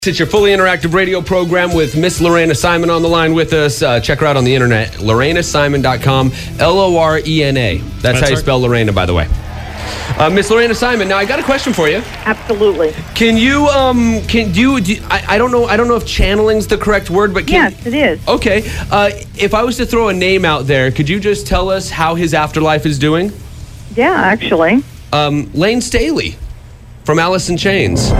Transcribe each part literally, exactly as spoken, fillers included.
It's your fully interactive radio program with Miss Lorena Simon on the line with us. Uh, check her out on the internet, lorena simon dot com, L O R E N A. That's, That's how you right. spell Lorena, by the way. Uh, Miss Lorena Simon, now I got a question for you. Absolutely. Can you, um, can you, do you, I, I don't know, I don't know if channeling's the correct word, but can... Yes, it is. Okay. Uh, if I was to throw a name out there, could you just tell us how his afterlife is doing? Yeah, actually. Um, Lane Staley from Alice in Chains.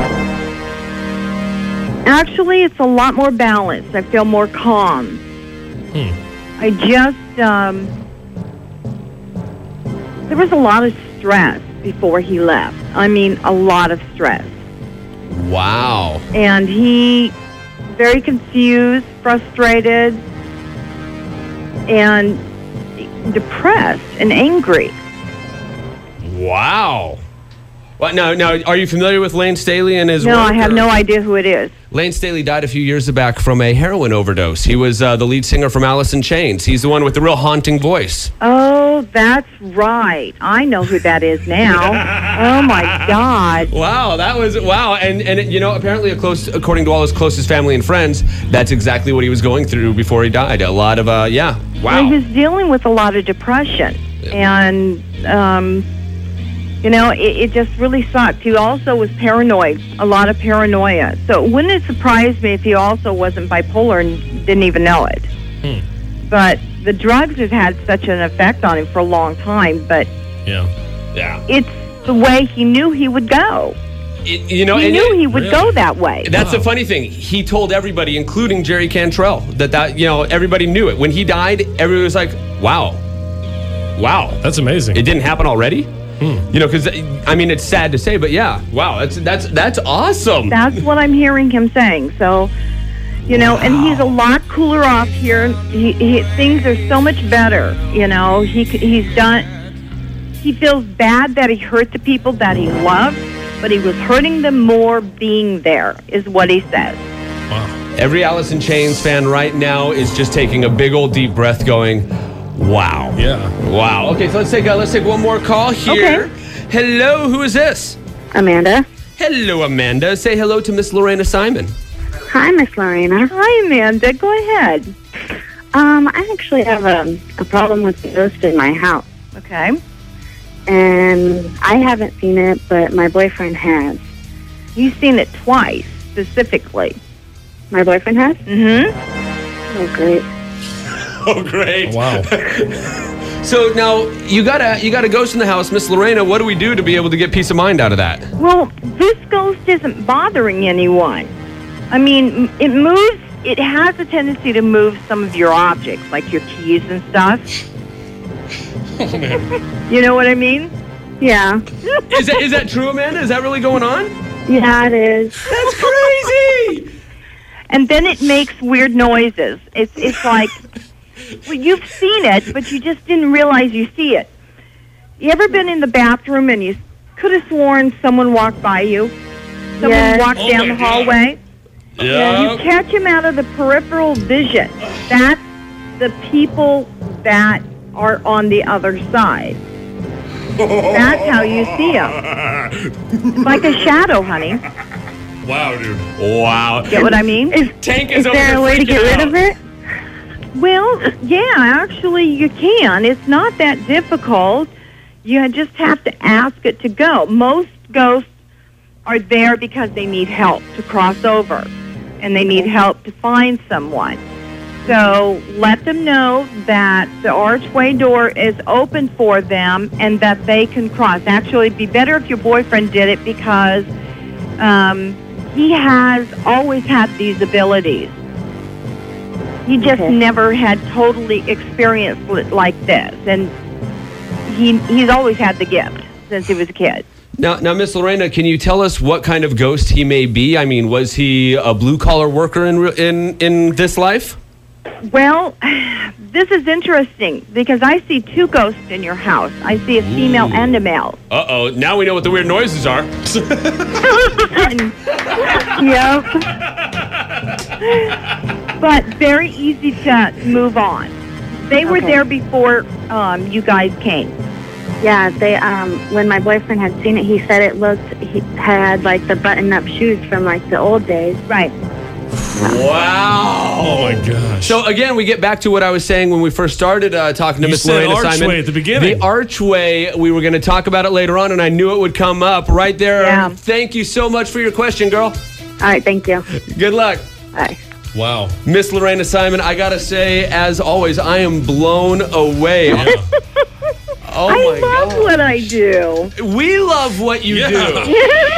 Actually, it's a lot more balanced. I feel more calm. Hmm. I just, um, there was a lot of stress before he left. I mean, a lot of stress. Wow. And he, very confused, frustrated, and depressed and angry. Wow. Well, now, now, are you familiar with Lane Staley and his no, work? No, I have or? no idea who it is. Lane Staley died a few years back from a heroin overdose. He was uh, the lead singer from Alice in Chains. He's the one with the real haunting voice. Oh, that's right. I know who that is now. Oh, my God. Wow, that was, wow. And, and it, you know, apparently, a close, according to all his closest family and friends, that's exactly what he was going through before he died. A lot of, uh, yeah, wow. Well, he was dealing with a lot of depression. Yeah. And, um... You know, it, it just really sucked. He also was paranoid, a lot of paranoia. So wouldn't it surprise me if he also wasn't bipolar and didn't even know it? Hmm. But the drugs have had such an effect on him for a long time, but yeah, yeah, it's the way he knew he would go. It, you know, he and knew it, he would really? go that way. That's wow. the funny thing. He told everybody, including Jerry Cantrell, that, that, you know, everybody knew it. When he died, everybody was like, wow, wow. That's amazing. It didn't happen already? Hmm. You know, because, I mean, it's sad to say, but yeah, wow, that's that's that's awesome. That's what I'm hearing him saying. So, you know, wow. and he's a lot cooler off here. He, he, things are so much better, you know. He He's done, he feels bad that he hurt the people that he loved, but he was hurting them more being there, is what he says. Wow. Every Alice in Chains fan right now is just taking a big old deep breath going, wow. Yeah. Wow. Okay, so let's take uh, let's take one more call here. Okay. Hello, who is this? Amanda. Hello, Amanda. Say hello to Miss Lorena Simon. Hi, Miss Lorena. Hi, Amanda. Go ahead. Um, I actually have a, a problem with the ghost in my house. Okay. And I haven't seen it, but my boyfriend has. You've seen it twice, specifically. My boyfriend has? Mm-hmm. Oh, great. Oh, great. Wow. So now you got a you got a ghost in the house, Miss Lorena. What do we do to be able to get peace of mind out of that? Well, this ghost isn't bothering anyone. I mean, it moves, it has a tendency to move some of your objects, like your keys and stuff. Oh, man. You know what I mean? Yeah. Is that, is that true, Amanda? Is that really going on? Yeah, it is. That's crazy. And then it makes weird noises. It's it's like... Well, you've seen it, but you just didn't realize you see it. You ever been in the bathroom and you could have sworn someone walked by you? Someone yes. walked oh down the hallway? God. Yeah. You catch him out of the peripheral vision. That's the people that are on the other side. That's how you see them. Like a shadow, honey. Wow, dude. Wow. Get what I mean? Is, Tank is, is over there a way to get rid out. of it? Well, yeah, actually you can. It's not that difficult. You just have to ask it to go. Most ghosts are there because they need help to cross over, and they need help to find someone. So let them know that the archway door is open for them and that they can cross. Actually, it'd be better if your boyfriend did it because um, he has always had these abilities. He just okay. never had totally experienced it like this, and he he's always had the gift since he was a kid. Now, now, Miss Lorena, can you tell us what kind of ghost he may be? I mean, was he a blue-collar worker in in in this life? Well, this is interesting because I see two ghosts in your house. I see a female Ooh. and a male. Uh-oh, now we know what the weird noises are. Yep. But very easy to move on. They were Okay. there before um, you guys came. Yeah, they um when my boyfriend had seen it, he said it looked he had like the button-up shoes from like the old days. Right. Wow. Oh my gosh. So again, we get back to what I was saying when we first started uh, talking to You Miss said Lorena archway Simon. at the beginning. The archway, we were going to talk about it later on, and I knew it would come up right there. Yeah. Thank you so much for your question, girl. All right, thank you. Good luck. Bye. Wow. Miss Lorena Simon, I got to say, as always, I am blown away. Yeah. Oh I my love God. what I do. We love what you Yeah. do.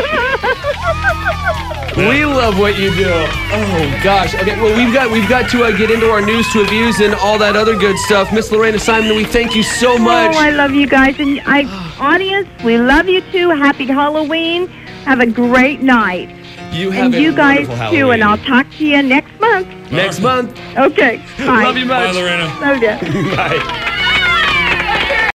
We love what you do. Oh gosh. Okay. Well, we've got we've got to uh, get into our news to reviews and all that other good stuff. Miss Lorena Simon, we thank you so much. Oh, I love you guys. And I, audience, we love you too. Happy Halloween. Have a great night. You have And a you guys wonderful too. Halloween. And I'll talk to you next month. next month. Okay. Bye. Bye, Love you much. Lorena. Love you. Bye.